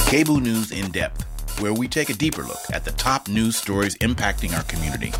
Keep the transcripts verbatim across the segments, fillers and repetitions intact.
KBOO News in Depth, where we take a deeper look at the top news stories impacting our community.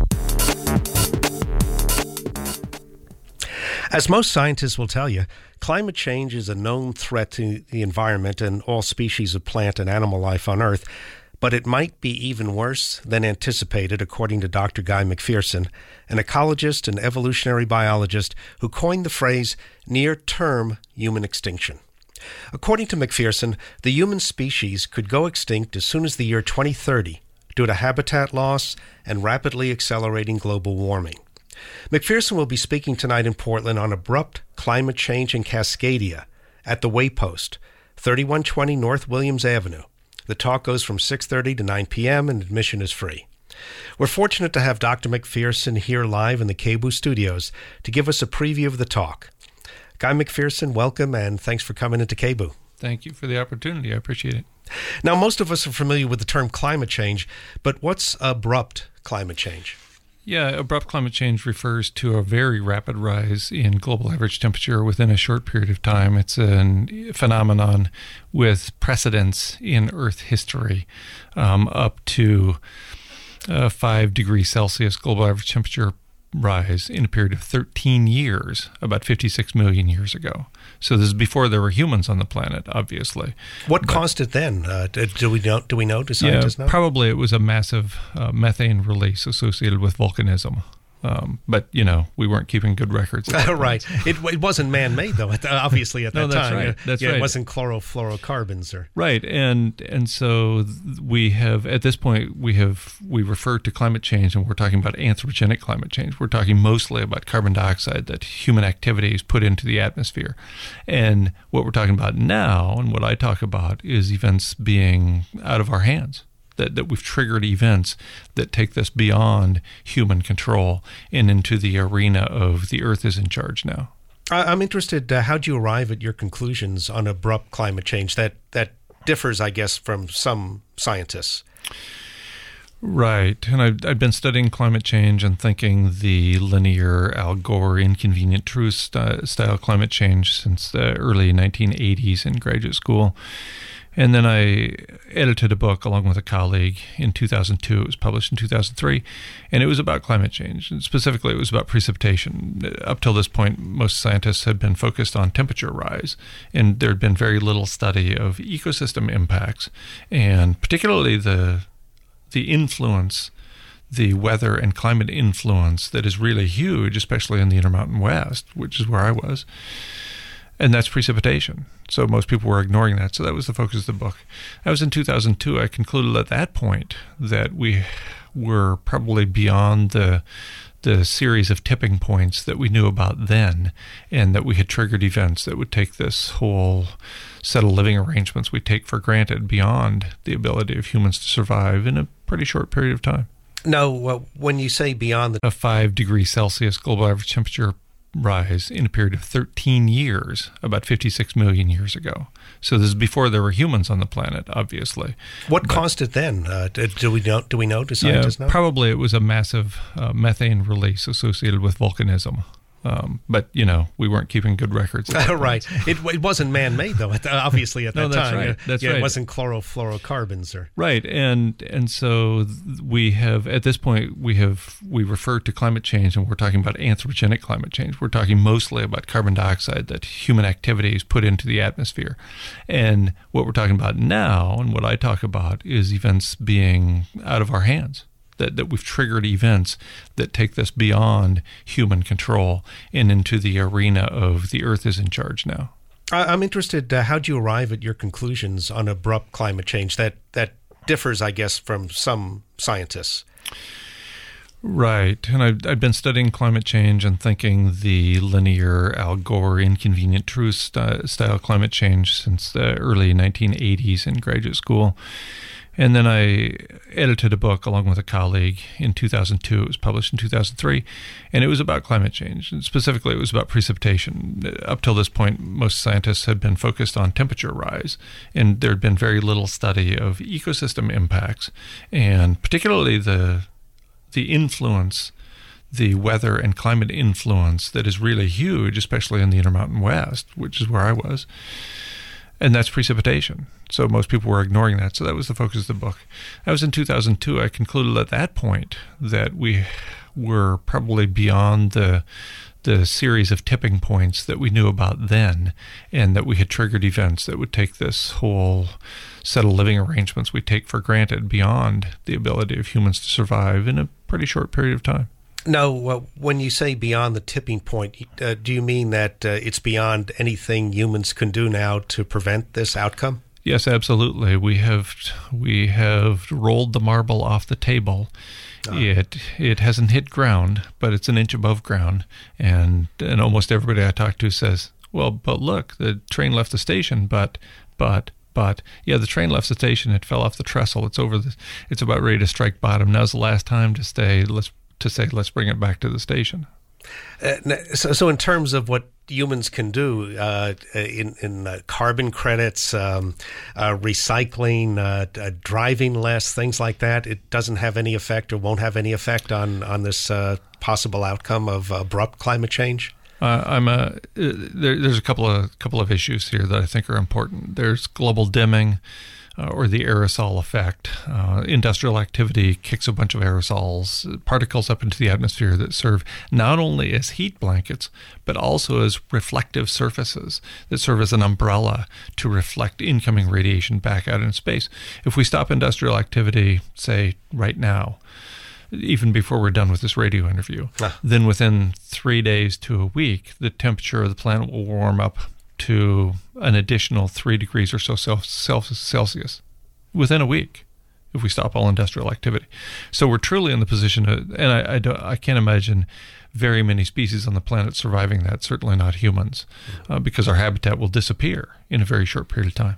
As most scientists will tell you, climate change is a known threat to the environment and all species of plant and animal life on Earth, but it might be even worse than anticipated, according to Doctor Guy McPherson, an ecologist and evolutionary biologist who coined the phrase near-term human extinction. According to McPherson, the human species could go extinct as soon as the year twenty thirty due to habitat loss and rapidly accelerating global warming. McPherson will be speaking tonight in Portland on abrupt climate change in Cascadia at the Waypost, thirty-one twenty North Williams Avenue. The talk goes from six thirty to nine p.m. and admission is free. We're fortunate to have Doctor McPherson here live in the KBOO studios to give us a preview of the talk. Guy McPherson, welcome, and thanks for coming into KBOO. Thank you for the opportunity. I appreciate it. Now, most of us are familiar with the term climate change, but what's abrupt climate change? Yeah, abrupt climate change refers to a very rapid rise in global average temperature within a short period of time. It's a phenomenon with precedence in Earth history, um, up to uh, five degrees Celsius global average temperature rise in a period of thirteen years, about fifty-six million years ago. So this is before there were humans on the planet, obviously. What but, caused it then? Uh, do we know? Do we know? Do scientists yeah, know? Probably it was a massive uh, methane release associated with volcanism. Um, but, you know, we weren't keeping good records. Right. It, it wasn't man-made, though, at the, obviously, at that no, that's time. Right. That's yeah, right. It wasn't chlorofluorocarbons. Or... Right. And and so we have, at this point, we have, we refer to climate change, and we're talking about anthropogenic climate change. We're talking mostly about carbon dioxide that human activities put into the atmosphere. And what we're talking about now, and what I talk about, is events being out of our hands. That, that we've triggered events that take this beyond human control and into the arena of the Earth is in charge now. I'm interested, uh, how'd you arrive at your conclusions on abrupt climate change? That, that differs, I guess, from some scientists. Right. And I've, I've been studying climate change and thinking the linear, Al Gore, inconvenient truth st- style climate change since the early nineteen eighties in graduate school. And then I edited a book along with a colleague in two thousand two. It was published in two thousand three, and it was about climate change. And specifically, it was about precipitation. Up till this point, most scientists had been focused on temperature rise, and there had been very little study of ecosystem impacts, and particularly the the influence, the weather and climate influence that is really huge, especially in the Intermountain West, which is where I was. And that's precipitation. So most people were ignoring that. So that was the focus of the book. That was in two thousand two. I concluded at that point that we were probably beyond the the series of tipping points that we knew about then, and that we had triggered events that would take this whole set of living arrangements we take for granted beyond the ability of humans to survive in a pretty short period of time. No, well, when you say beyond the... A five degrees Celsius global average temperature rise in a period of thirteen years, about fifty-six million years ago. So this is before there were humans on the planet, obviously. What but, caused it then? Uh, do we know? Do we know? Do scientists yeah, know? Probably it was a massive uh, methane release associated with volcanism. Um, but, you know, we weren't keeping good records. Right. It, it wasn't man-made, though, at the, obviously, at that no, that's time. Right. That's yeah, right. It wasn't chlorofluorocarbons. Or... Right. And and so we have, at this point, we have, we refer to climate change, and we're talking about anthropogenic climate change. We're talking mostly about carbon dioxide that human activities put into the atmosphere. And what we're talking about now, and what I talk about, is events being out of our hands. That, that we've triggered events that take this beyond human control and into the arena of the Earth is in charge now. I'm interested, uh, how'd you arrive at your conclusions on abrupt climate change? That, that differs, I guess, from some scientists. Right. And I've, I've been studying climate change and thinking the linear, Al Gore, inconvenient truth st- style climate change since the early nineteen eighties in graduate school. And then I edited a book along with a colleague in two thousand two. It was published in two thousand three, and it was about climate change. And specifically, it was about precipitation. Up till this point, most scientists had been focused on temperature rise, and there had been very little study of ecosystem impacts, and particularly the the influence, the weather and climate influence that is really huge, especially in the Intermountain West, which is where I was. And that's precipitation. So most people were ignoring that. So that was the focus of the book. That was in two thousand two. I concluded at that point that we were probably beyond the the series of tipping points that we knew about then, and that we had triggered events that would take this whole set of living arrangements we take for granted beyond the ability of humans to survive in a pretty short period of time. No, well, when you say beyond the tipping point, uh, do you mean that uh, it's beyond anything humans can do now to prevent this outcome? Yes, absolutely. We have we have rolled the marble off the table. Uh. It it hasn't hit ground, but it's an inch above ground, and and almost everybody I talk to says, "Well, but look, the train left the station, but but." But yeah, the train left the station. It fell off the trestle. It's over. The, it's about ready to strike bottom. Now's the last time to stay. Let's to say let's bring it back to the station. Uh, so, so in terms of what humans can do uh, in, in uh, carbon credits, um, uh, recycling, uh, uh, driving less, things like that, it doesn't have any effect or won't have any effect on on this uh, possible outcome of abrupt climate change. Uh, I'm a, there, there's a couple of couple of issues here that I think are important. There's global dimming, uh, or the aerosol effect. Uh, industrial activity kicks a bunch of aerosols, particles up into the atmosphere that serve not only as heat blankets, but also as reflective surfaces that serve as an umbrella to reflect incoming radiation back out in space. If we stop industrial activity, say right now, even before we're done with this radio interview, ah. then within three days to a week, the temperature of the planet will warm up to an additional three degrees or so Celsius within a week if we stop all industrial activity. So we're truly in the position of, and I, I, don't, I can't imagine very many species on the planet surviving that, certainly not humans, uh, because our habitat will disappear in a very short period of time.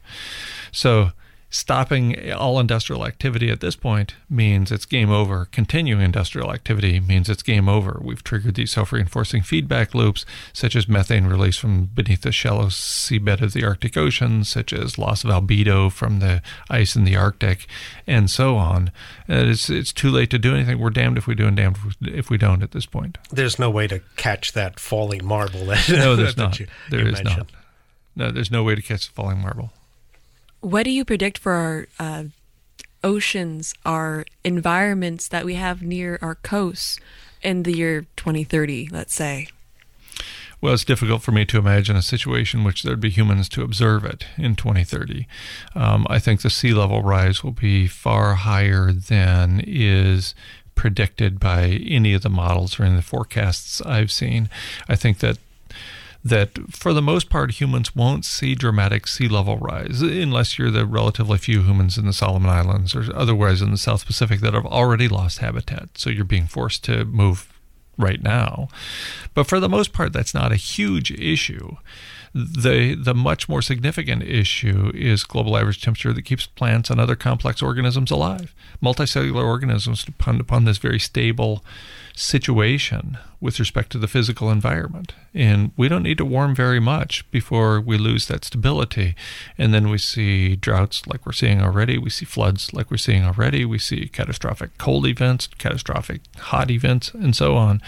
So stopping all industrial activity at this point means it's game over. Continuing industrial activity means it's game over. We've triggered these self-reinforcing feedback loops, such as methane release from beneath the shallow seabed of the Arctic Ocean, such as loss of albedo from the ice in the Arctic, and so on. And it's it's too late to do anything. We're damned if we do and damned if we don't at this point. There's no way to catch that falling marble. That, no, there's that not. You, there you is mentioned. not. No, there's no way to catch the falling marble. What do you predict for our uh, oceans, our environments that we have near our coasts in the year twenty thirty, let's say? Well, it's difficult for me to imagine a situation in which there'd be humans to observe it in twenty thirty. Um, I think the sea level rise will be far higher than is predicted by any of the models or in the forecasts I've seen. I think that that for the most part, humans won't see dramatic sea level rise unless you're the relatively few humans in the Solomon Islands or otherwise in the South Pacific that have already lost habitat. So you're being forced to move right now. But for the most part, that's not a huge issue. The the much more significant issue is global average temperature that keeps plants and other complex organisms alive. Multicellular organisms depend upon this very stable situation with respect to the physical environment. And we don't need to warm very much before we lose that stability. And then we see droughts like we're seeing already. We see floods like we're seeing already. We see catastrophic cold events, catastrophic hot events, and so on.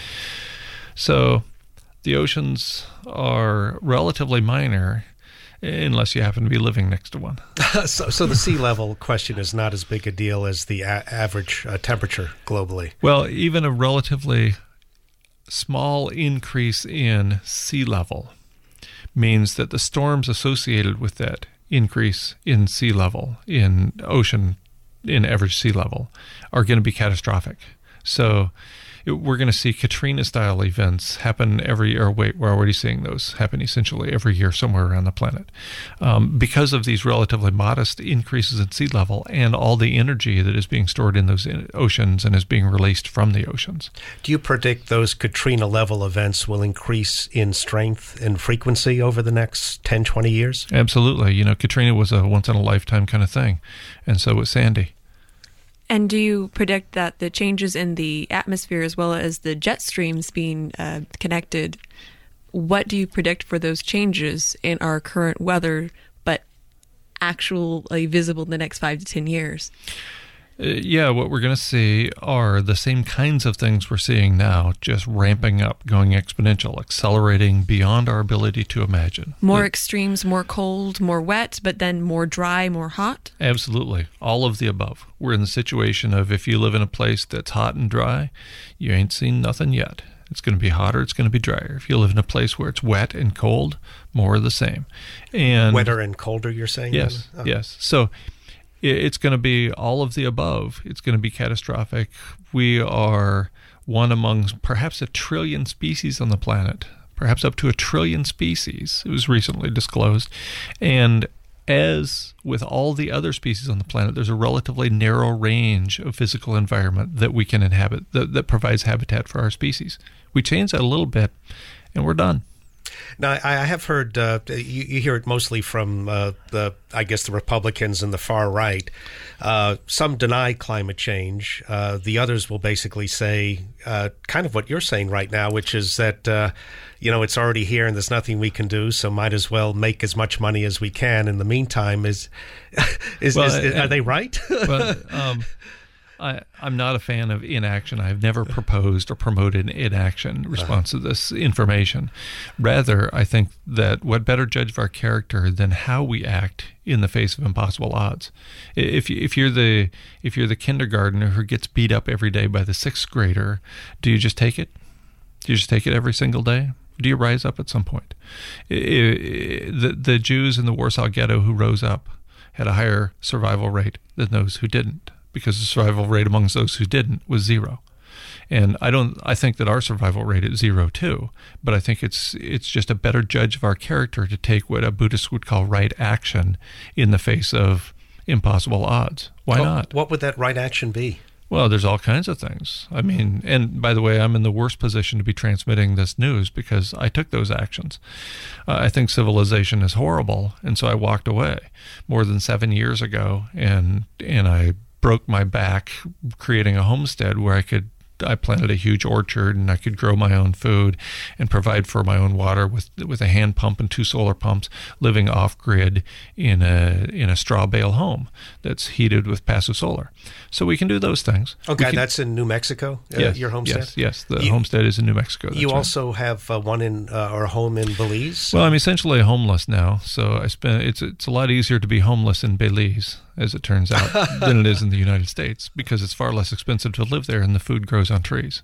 So the oceans are relatively minor unless you happen to be living next to one. so, so the sea level question is not as big a deal as the a- average uh, temperature globally. Well, even a relatively small increase in sea level means that the storms associated with that increase in sea level, in ocean, in average sea level, are going to be catastrophic. So it, we're going to see Katrina-style events happen every year. Wait, we're already seeing those happen essentially every year somewhere around the planet um, because of these relatively modest increases in sea level and all the energy that is being stored in those oceans and is being released from the oceans. Do you predict those Katrina-level events will increase in strength and frequency over the next ten, twenty years? Absolutely. You know, Katrina was a once-in-a-lifetime kind of thing, and so was Sandy. And do you predict that the changes in the atmosphere as well as the jet streams being uh, connected, what do you predict for those changes in our current weather, but actually visible in the next five to ten years? Uh, yeah, what we're going to see are the same kinds of things we're seeing now, just ramping up, going exponential, accelerating beyond our ability to imagine. More The- extremes, more cold, more wet, but then more dry, more hot? Absolutely. All of the above. We're in the situation of if you live in a place that's hot and dry, you ain't seen nothing yet. It's going to be hotter, it's going to be drier. If you live in a place where it's wet and cold, more of the same. And Wetter and colder, you're saying? Yes, then? Oh. yes. So i- it's going to be all of the above. It's going to be catastrophic. We are one among perhaps a trillion species on the planet, perhaps up to a trillion species. It was recently disclosed. And as with all the other species on the planet, there's a relatively narrow range of physical environment that we can inhabit, that, that provides habitat for our species. We change that a little bit, and we're done. Now, I I have heard, uh, you, you hear it mostly from uh, the, I guess, the Republicans and the far right. Uh, some deny climate change. Uh, the others will basically say uh, kind of what you're saying right now, which is that, uh, you know, it's already here and there's nothing we can do, so might as well make as much money as we can in the meantime. Is, is, Well, is, is and- are they right? Well, um, I, I'm not a fan of inaction. I've never proposed or promoted inaction in response to this information. Rather, I think that what better judge of our character than how we act in the face of impossible odds. If if you're the if you're the kindergartner who gets beat up every day by the sixth grader, do you just take it? Do you just take it every single day? Do you rise up at some point? I- I- The the Jews in the Warsaw Ghetto who rose up had a higher survival rate than those who didn't, because the survival rate amongst those who didn't was zero. And I don't I think that our survival rate is zero too, but I think it's it's just a better judge of our character to take what a Buddhist would call right action in the face of impossible odds. Why What- not? What would that right action be? Well, there's all kinds of things. I mean, and by the way, I'm in the worst position to be transmitting this news because I took those actions. Uh, I think civilization is horrible, and so I walked away more than seven years ago, and and I broke my back creating a homestead where I could I planted a huge orchard and I could grow my own food and provide for my own water with with a hand pump and two solar pumps, living off grid in a in a straw bale home that's heated with passive solar. So we can do those things. Okay, We can- that's in New Mexico, uh, yes, your homestead? Yes, yes. The You- homestead is in New Mexico. That's You right. also have uh, one in uh, or a home in Belize. Well, I'm essentially homeless now, so I spend. It's it's a lot easier to be homeless in Belize, as it turns out, than it is in the United States, because it's far less expensive to live there, and the food grows on trees.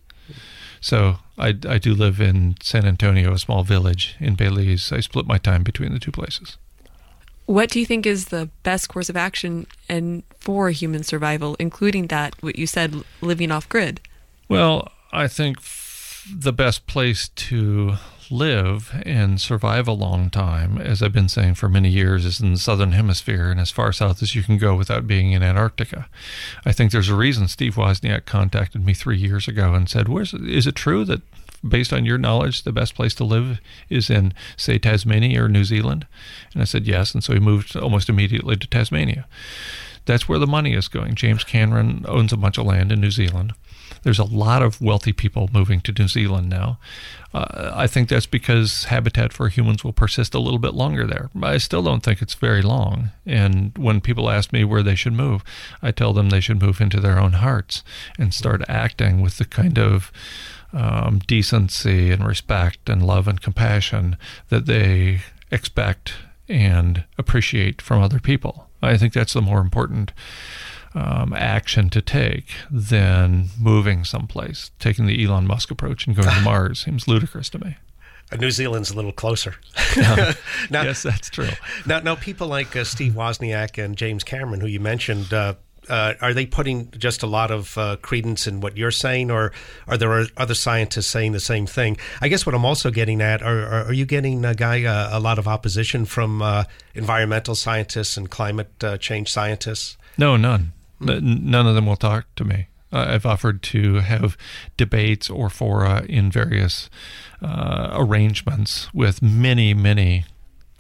So I, I do live in San Antonio, a small village in Belize. I split my time between the two places. What do you think is the best course of action and for human survival, including that, what you said, living off grid? Well, I think f- the best place to live and survive a long time, as I've been saying for many years, is in the southern hemisphere and as far south as you can go without being in Antarctica. I think there's a reason Steve Wozniak contacted me three years ago and said, "Where's is it true that, based on your knowledge, the best place to live is in, say, Tasmania or New Zealand?" And I said, yes. And so he moved almost immediately to Tasmania. That's where the money is going. James Cameron owns a bunch of land in New Zealand. There's a lot of wealthy people moving to New Zealand now. Uh, I think that's because habitat for humans will persist a little bit longer there. I still don't think it's very long. And when people ask me where they should move, I tell them they should move into their own hearts and start acting with the kind of um, decency and respect and love and compassion that they expect and appreciate from other people. I think that's the more important um, action to take than moving someplace. Taking the Elon Musk approach and going to Mars seems ludicrous to me. Uh, New Zealand's a little closer. Yeah. now, Yes, that's true. now, now, people like uh, Steve Wozniak and James Cameron, who you mentioned, uh, uh, are they putting just a lot of uh, credence in what you're saying, or are there other scientists saying the same thing? I guess what I'm also getting at, are, are, are you getting, uh, Guy, uh, a lot of opposition from uh, environmental scientists and climate uh, change scientists? No, none. N- none of them will talk to me. Uh, I've offered to have debates or fora in various uh, arrangements with many, many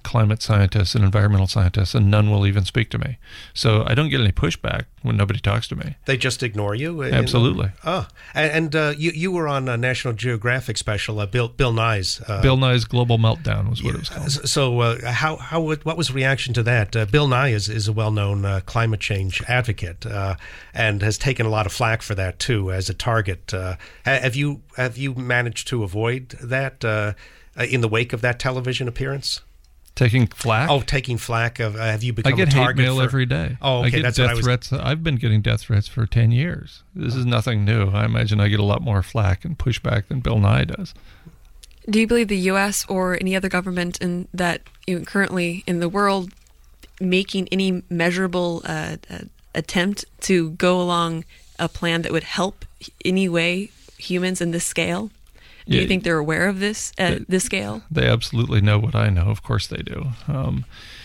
climate scientists and environmental scientists, and none will even speak to me. So I don't get any pushback when nobody talks to me. They just ignore you? Absolutely. Oh, and, and uh, you you were on a National Geographic special, uh, Bill Bill Nye's. Uh, Bill Nye's Global Meltdown was what it was called. So uh, how how what was the reaction to that? Uh, Bill Nye is, is a well-known uh, climate change advocate uh, and has taken a lot of flack for that, too, as a target. Uh, have you have you managed to avoid that uh, in the wake of that television appearance? Taking flack? Oh, taking flack. Of, uh, have you become I get a target hate mail for... every day. Oh, okay. I get That's death what I was... threats. I've been getting death threats for ten years. This is nothing new. I imagine I get a lot more flack and pushback than Bill Nye does. Do you believe the U S or any other government in that you know, currently in the world making any measurable uh, uh, attempt to go along a plan that would help any way humans in this scale? Do Yeah, you think they're aware of this at this scale? They absolutely know what I know. Of course they do. Um,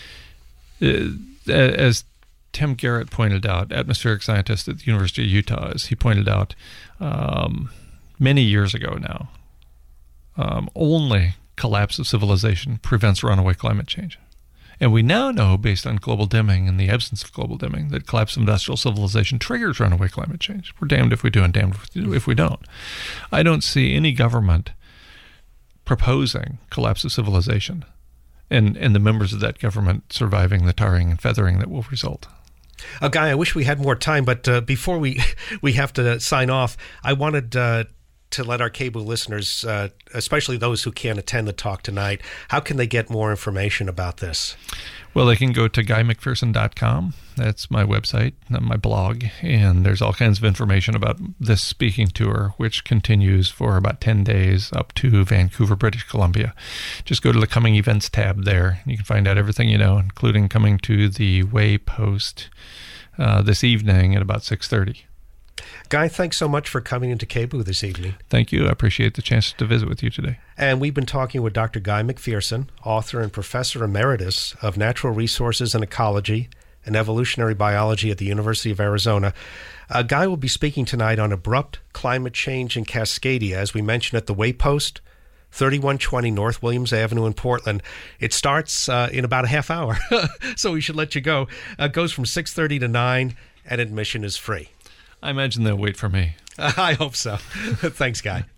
as Tim Garrett pointed out, atmospheric scientist at the University of Utah, as he pointed out um, many years ago now, um, only collapse of civilization prevents runaway climate change. And we now know, based on global dimming and the absence of global dimming, that collapse of industrial civilization triggers runaway climate change. We're damned if we do and damned if we don't. I don't see any government proposing collapse of civilization and, and the members of that government surviving the tarring and feathering that will result. Uh, Guy, I wish we had more time, but uh, before we, we have to sign off, I wanted uh, to let our cable listeners, uh, especially those who can't attend the talk tonight, how can they get more information about this? Well, they can go to guy mcpherson dot com. That's my website, my blog, and there's all kinds of information about this speaking tour, which continues for about ten days up to Vancouver, British Columbia. Just go to the Coming Events tab there. You can find out everything you know, including coming to the Way Post uh, this evening at about six thirty. Guy, thanks so much for coming into K B O O this evening. Thank you. I appreciate the chance to visit with you today. And we've been talking with Doctor Guy McPherson, author and professor emeritus of Natural Resources and Ecology and Evolutionary Biology at the University of Arizona. Uh, Guy will be speaking tonight on abrupt climate change in Cascadia, as we mentioned at the Way Post, thirty-one twenty North Williams Avenue in Portland. It starts uh, in about a half hour, so we should let you go. Uh, it goes from six thirty to nine, and admission is free. I imagine they'll wait for me. I hope so. Thanks, Guy.